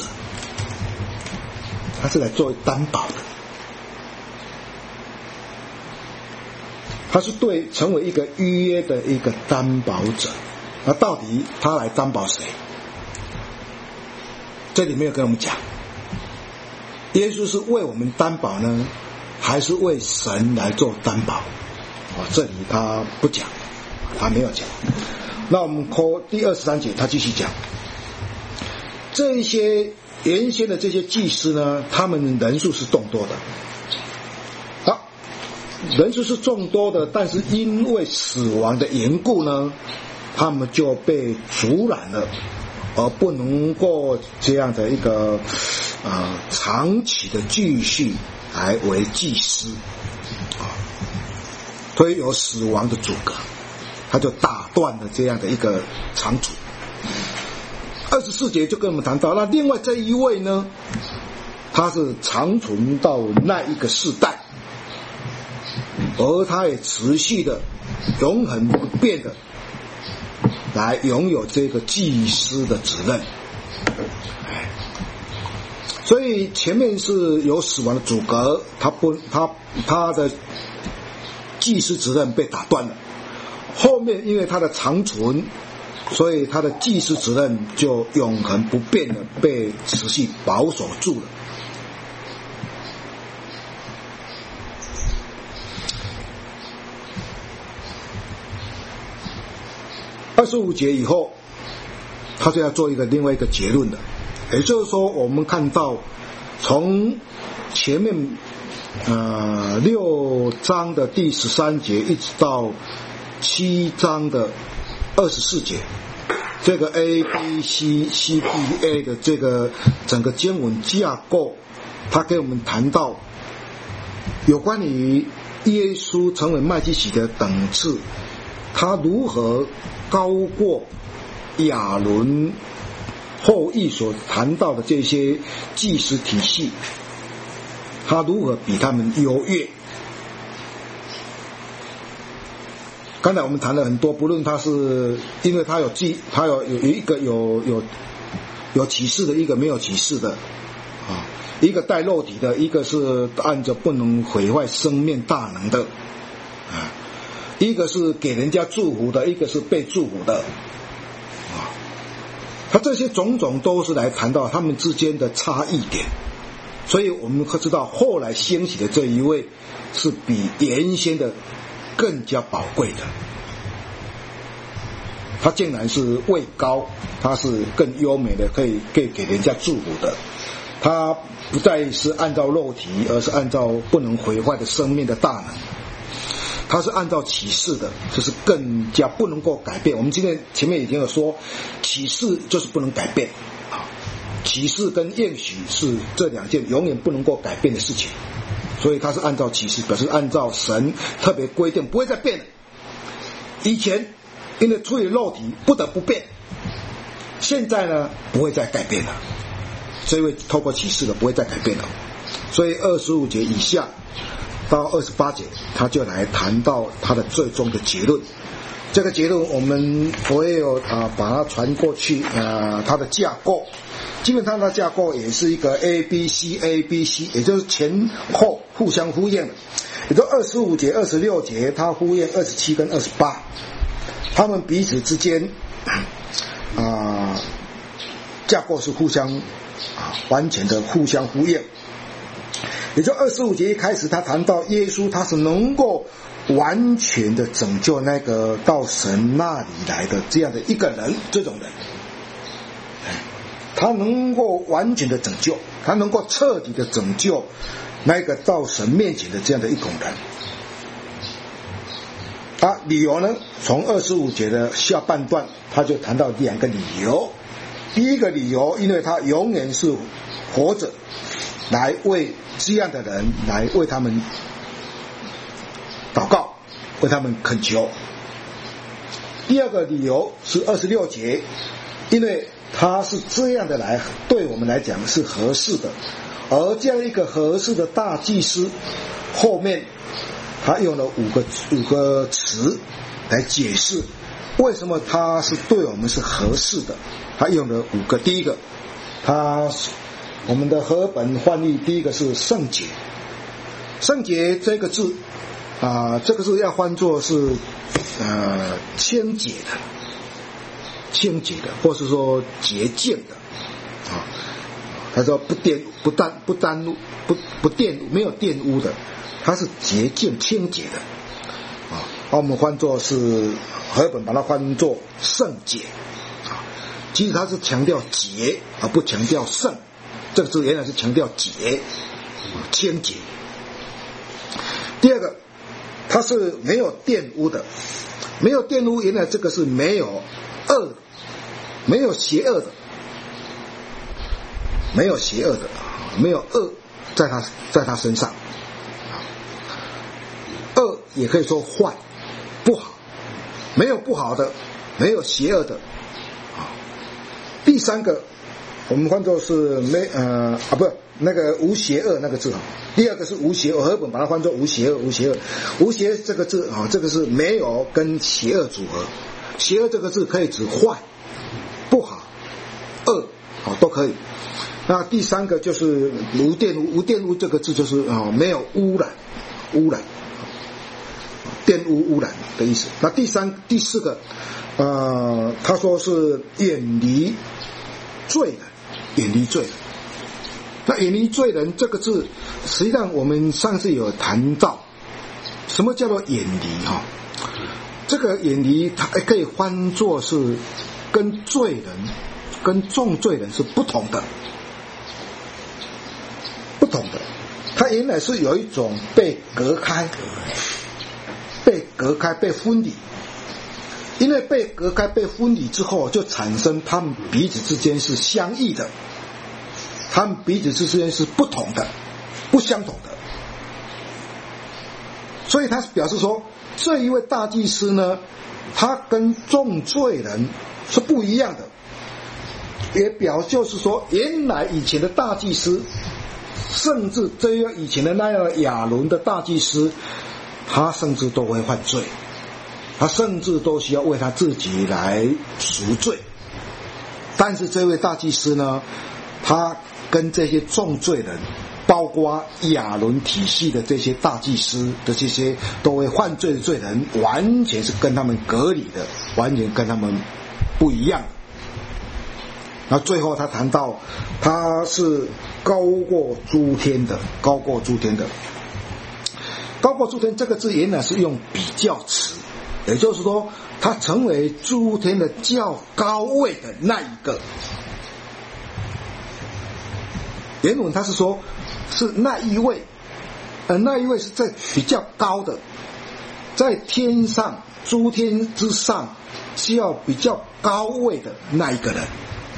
他是来做担保的，他是对成为一个预约的一个担保者。那到底他来担保谁？这里没有跟我们讲，耶稣是为我们担保呢，还是为神来做担保？啊，这里他不讲，他没有讲。那我们扣第二十三节，他继续讲，这一些原先的这些祭司呢，他们人数是众多的，好，人数是众多的，但是因为死亡的缘故呢，他们就被阻拦了。而不能够这样的一个呃长期的继续来为祭司啊，所以有死亡的阻隔，他就打断了这样的一个长处。二十四节就跟我们谈到，那另外这一位呢，他是长存到那一个世代，而他也持续的永恒不变的来拥有这个祭司的责任，所以前面是有死亡的阻隔，他不，他他的祭司责任被打断了。后面因为他的长存，所以他的祭司责任就永恒不变的被持续保守住了。二十五节以后，他就要做一个另外一个结论了，也就是说，我们看到从前面呃六章的第十三节一直到七章的二十四节，这个 A B C C B A 的这个整个经文架构，他给我们谈到有关于耶稣成为麦基洗德的等次，他如何高过亚伦后裔所谈到的这些祭司体系，他如何比他们优越？刚才我们谈了很多，不论他是因为他有记，他有有一个有有有启示的，一个没有启示的啊，一个带肉体的，一个是按着不能毁坏生命大能的啊。 一个是给人家祝福的，一个是被祝福的啊。他这些种种都是来谈到他们之间的差异点，所以我们可知道后来兴起的这一位是比原先的更加宝贵的，他竟然是位高，他是更优美的，可以可以给人家祝福的。他不再是按照肉体，而是按照不能毁坏的生命的大能。他是按照启示的，就是更加不能够改变。我们今天前面已经有说，启示就是不能改变啊，启示跟应许是这两件永远不能够改变的事情。所以他是按照启示，表示按照神特别规定，不会再变了。以前因为出于肉体不得不变，现在呢不会再改变了。这位透过启示的不会再改变了。所以二十五节以下到二十八节，他就来谈到他的最终的结论。这个结论我们我也有啊把它传过去啊，它的架构基本上它的架构也是一个 A B C A B C， 也就是前后互相呼应的。也就二十五节、二十六节，它呼应二十七跟二十八，他们彼此之间啊架构是互相啊完全的互相呼应。也就二十五节一开始，他谈到耶稣，他是能够完全的拯救那个到神那里来的这样的一个人，这种人，他能够完全的拯救，他能够彻底的拯救那个到神面前的这样的一种人。啊，理由呢？从二十五节的下半段，他就谈到两个理由。第一个理由，因为他永远是活着，来为这样的人来为他们祷告，为他们恳求。第二个理由是二十六节，因为他是这样的来对我们来讲是合适的，而这样一个合适的大祭司，后面他用了五个五个词来解释为什么他是对我们是合适的。他用了五个，第一个，他我们的和本翻译第一个是圣洁。圣洁这个字啊、呃，这个字要翻作是呃清洁的，清洁的，或是说洁净的啊。他说不玷不单不单不不玷没有玷污的，它是洁净清洁的啊。而我们翻作是和本把它翻作圣洁啊，其实它是强调洁而不强调圣。这个字原来是强调洁清洁。第二个，它是没有玷污的，没有玷污，原来这个是没有恶的，没有邪恶的，没有邪恶的，没有恶在他在他身上。恶也可以说坏，不好，没有不好的，没有邪恶的。第三个，我们换作是没呃啊不那个无邪恶那个字啊。第二个是无邪恶，和本把它换作无邪恶，无邪恶，无邪这个字啊，这个是没有跟邪恶组合。邪恶这个字可以指坏、不好、恶啊都可以。那第三个就是无玷污，无玷污这个字就是啊没有污染，污染，玷污污染的意思。那第三第四个，呃，他说是远离罪人，远离罪人。那远离罪人这个字，实际上我们上次有谈到，什么叫做远离哈？这个远离它可以翻作是跟罪人、跟重罪人是不同的，不同的。它原来是有一种被隔开、被隔开、被分离。因为被隔开、被分离之后，就产生他们彼此之间是相异的，他们彼此之间是不同的、不相同的。所以他表示说，这一位大祭司呢，他跟重罪人是不一样的，也表就是说，原来以前的大祭司，甚至这一位以前的那样的亚伦的大祭司，他甚至都会犯罪。他甚至都需要为他自己来赎罪，但是这位大祭司呢，他跟这些重罪人包括亚伦体系的这些大祭司的这些都为犯罪的罪人，完全是跟他们隔离的，完全跟他们不一样。那最后他谈到他是高过诸天的，高过诸天的。高过诸天这个字原来是用比较词，也就是说他成为诸天的较高位的那一个。原文他是说是那一位，呃，那一位是在比较高的，在天上诸天之上需要比较高位的那一个人。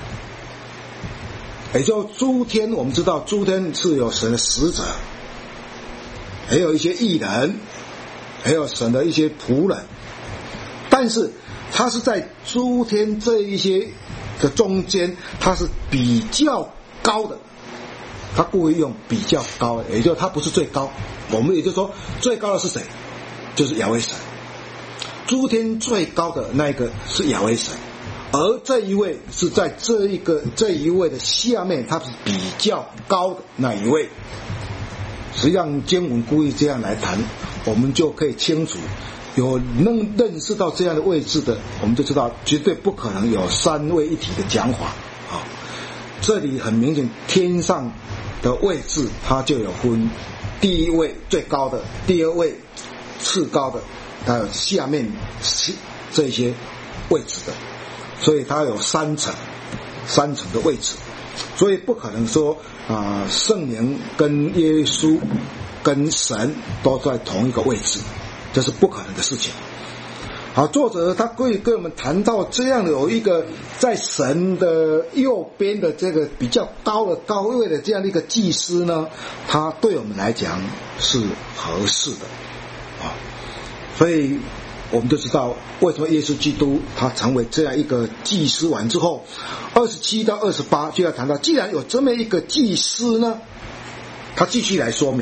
也就诸天，我们知道诸天是有神的使者，还有一些义人，还有神的一些仆人，但是他是在诸天这一些的中间，他是比较高的。他故意用比较高，也就是他不是最高。我们也就是说，最高的是谁？就是亚威神。诸天最高的那一个是亚威神，而这一位是在这一个这一位的下面，他是比较高的那一位。实际上经文故意这样来谈，我们就可以清楚，有能认识到这样的位置的，我们就知道绝对不可能有三位一体的讲法啊。这里很明显，天上的位置它就有分第一位最高的，第二位次高的，还有下面这些位置的，所以它有三层三层的位置，所以不可能说啊、呃，圣灵跟耶稣跟神都在同一个位置，这是不可能的事情。好，作者他可以跟我们谈到这样的有一个在神的右边的这个比较高的高位的这样的一个祭司呢，他对我们来讲是合适的啊，所以我们就知道为什么耶稣基督他成为这样一个祭司完之后，二十七到二十八就要谈到，既然有这么一个祭司呢，他继续来说明。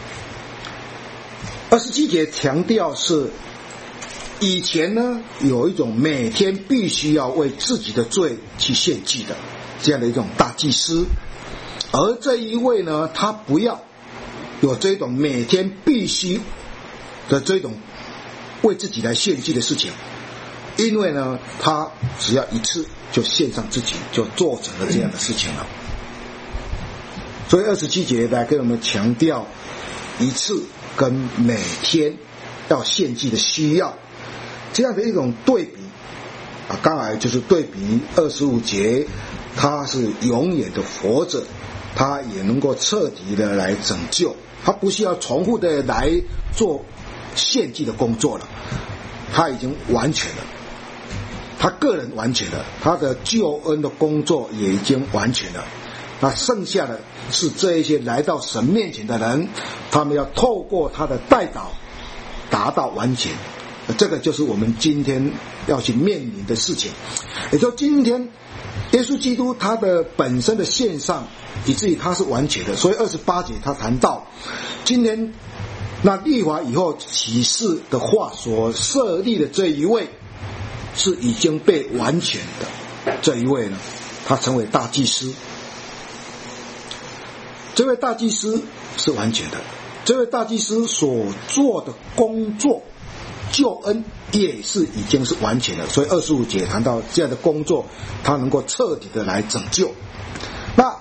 二十七节强调是以前呢有一种每天必须要为自己的罪去献祭的这样的一种大祭司，而这一位呢，他不要有这种每天必须的这种为自己来献祭的事情，因为呢他只要一次就献上自己，就做成了这样的事情了。所以二十七节来跟我们强调一次跟每天要献祭的需要，这样的一种对比啊，刚才就是对比二十五节，他是永远的活着，他也能够彻底的来拯救，他不需要重复的来做献祭的工作了，他已经完全了，他个人完全了，他的救恩的工作也已经完全了。那剩下的是这一些来到神面前的人，他们要透过他的代祷达到完全，这个就是我们今天要去面临的事情。也就今天耶稣基督他的本身的献上，以至于他是完全的，所以二十八节他谈到今天那律法以后启示的话所设立的这一位是已经被完全的，这一位呢，他成为大祭司。这位大祭司是完全的，这位大祭司所做的工作救恩也是已经是完全的，所以二十五节谈到这样的工作他能够彻底的来拯救。那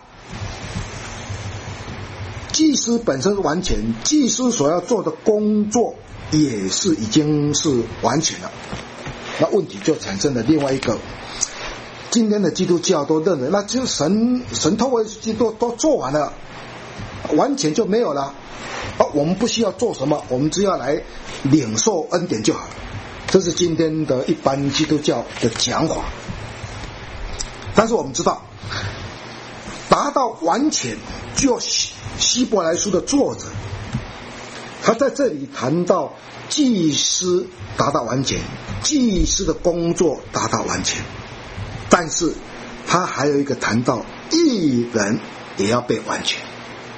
祭司本身是完全，祭司所要做的工作也是已经是完全了。那问题就产生了另外一个，今天的基督教都认为那就神神透过基督都做完了，完全就没有了，啊，我们不需要做什么，我们只要来领受恩典就好了。这是今天的一般基督教的讲法。但是我们知道，达到完全，就希伯来书的作者，他在这里谈到祭司达到完全，祭司的工作达到完全，但是他还有一个谈到义人也要被完全。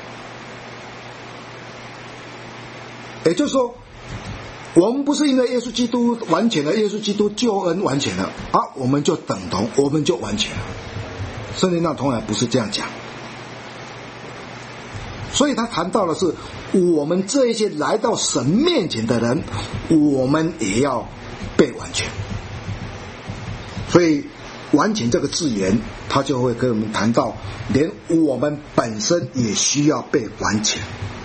也就是说，我们不是因为耶稣基督完全了，耶稣基督救恩完全了啊，我们就等同，我们就完全了。圣经上同样不是这样讲。 所以他谈到的是我们这一些来到神面前的人，我们也要被完全。所以完全这个字眼，他就会跟我们谈到连我们本身也需要被完全。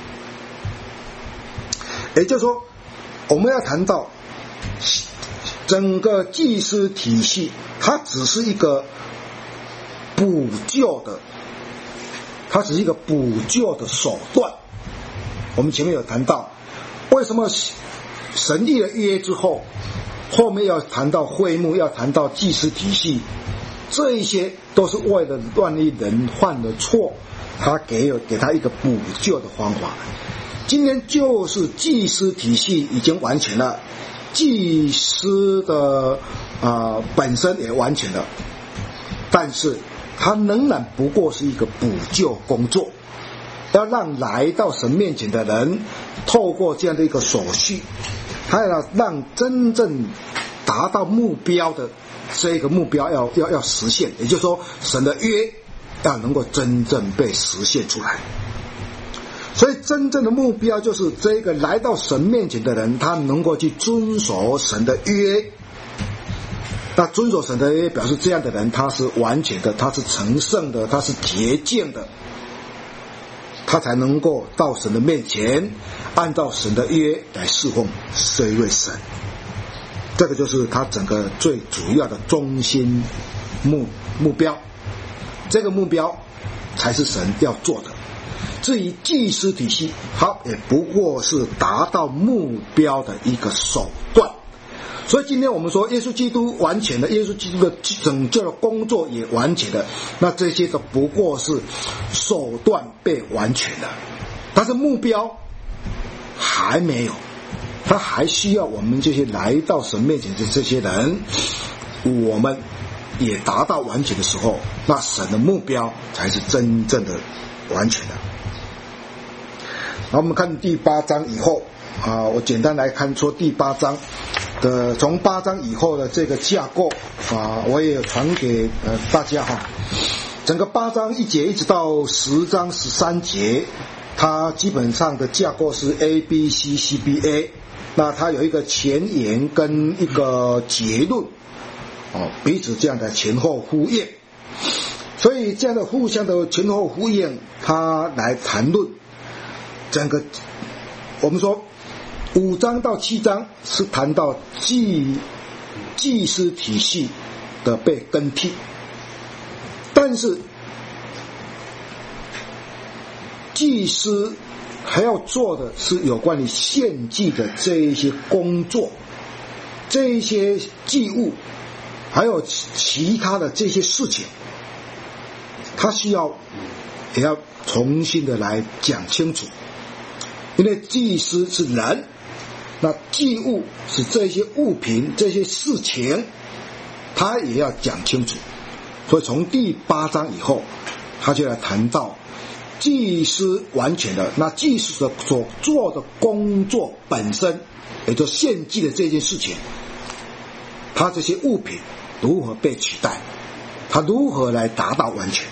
也就是说，我们要谈到整个祭司体系，它只是一个补救的，它只是一个补救的手段。我们前面有谈到，为什么神立了约之后，后面要谈到会幕，要谈到祭司体系，这一些都是为了万一人犯了错，他给有给他一个补救的方法。今天就是祭司体系已经完全了，祭司的啊、呃、本身也完全了，但是它仍然不过是一个补救工作，要让来到神面前的人透过这样的一个手续，还要让真正达到目标的这个目标要要要实现，也就是说神的约要能够真正被实现出来。所以真正的目标就是这个来到神面前的人，他能够去遵守神的约。那遵守神的约表示这样的人他是完全的，他是成圣的，他是洁净的，他才能够到神的面前，按照神的约来侍奉这一位神。这个就是他整个最主要的中心目目标，这个目标才是神要做的。至于祭司体系，它也不过是达到目标的一个手段。所以今天我们说耶稣基督完全了，耶稣基督的拯救的工作也完全了，那这些都不过是手段被完全了，但是目标还没有，他还需要我们这些来到神面前的这些人，我们也达到完全的时候，那神的目标才是真正的完全的。好，我们看第八章以后啊，我简单来看说第八章的，从八章以后的这个架构啊，我也传给呃大家哈。整个八章一节一直到十章十三节，它基本上的架构是 A B C C B A， 那它有一个前言跟一个结论，哦，彼此这样的前后呼应，所以这样的互相的前后呼应，它来谈论整个，我们说五章到七章是谈到祭祭司体系的被更替，但是祭司还要做的是有关于献祭的这一些工作，这一些祭物，还有其他的这些事情，他需要也要重新的来讲清楚。因为祭司是人，那祭物是这些物品这些事情，他也要讲清楚。所以从第八章以后，他就来谈到祭司完全的，那祭司所做的工作本身，也就献祭的这件事情，他这些物品如何被取代，他如何来达到完全。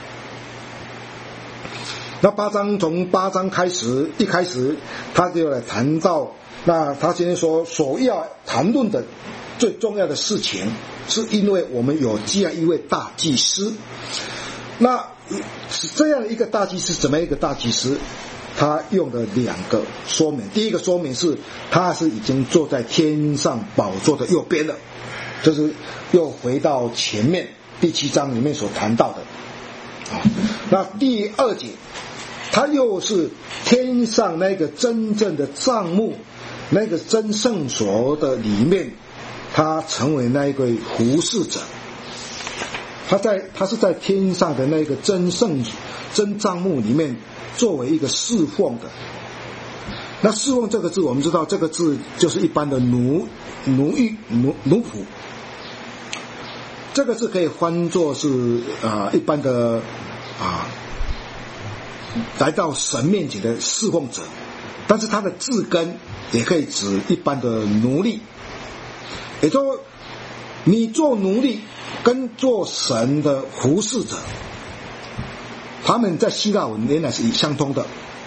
那八章从八章开始，一开始他就来谈到，那他今天说所要谈论的最重要的事情，是因为我们有这样一位大祭司。那这样一个大祭司，怎么一个大祭司？他用了两个说明。第一个说明是，他是已经坐在天上宝座的右边了，就是又回到前面第七章里面所谈到的。那第二节，他又是天上那个真正的帐幕，那个真圣所的里面，他成为那一个服侍者。他在他是在天上的那个真圣真帐幕里面作为一个侍奉的。那侍奉这个字，我们知道这个字就是一般的奴奴役奴奴仆，这个字可以翻作是啊、呃、一般的啊来到神面前的侍奉者，但是它的字根也可以指一般的奴隶。也就是说，你做奴隶跟做神的服侍者，他们在希腊文原来是相通的。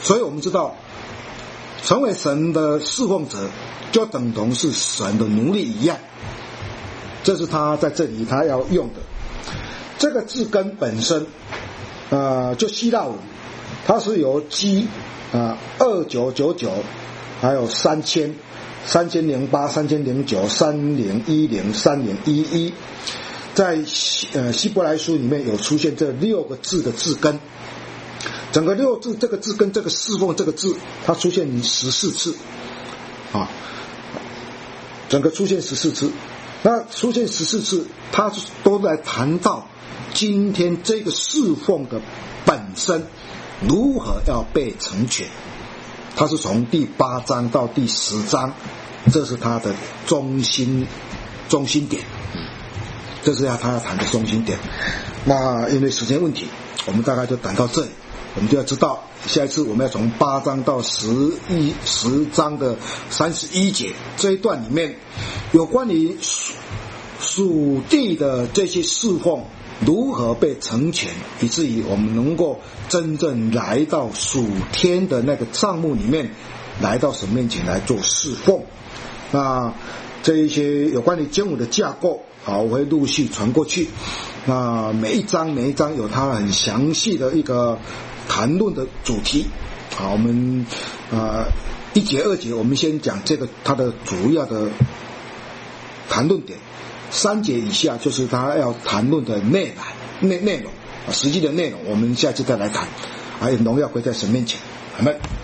所以我们知道，成为神的侍奉者，就等同是神的奴隶一样。这是他在这里他要用的这个字根本身，呃，就希腊文，它是由 G 啊二九九九，还有三千、三千零八、三千零九、三零一零、三零一一，在呃希伯来书里面有出现这六个字的字根。整个六字这个字跟这个侍奉这个字，它出现十四次，啊，整个出现十四次。那出现十四次，它都在谈到今天这个侍奉的本身如何要被成全。它是从第八章到第十章，这是它的中心中心点，这是要他要谈的中心点。那因为时间问题，我们大概就谈到这里。我们就要知道，下一次我们要从八章到十一十章的三十一节这一段里面，有关于属属地的这些侍奉如何被成全，以至于我们能够真正来到属天的那个帐幕里面，来到神面前来做侍奉。那这一些有关于经文的架构，好，我会陆续传过去。那每一章每一章有它很详细的一个谈论的主题。好，我们呃一节二节我们先讲这个它的主要的谈论点，三节以下就是他要谈论的内涵内内容，实际的内容我们下次再来谈。还有荣耀归在神面前，阿们。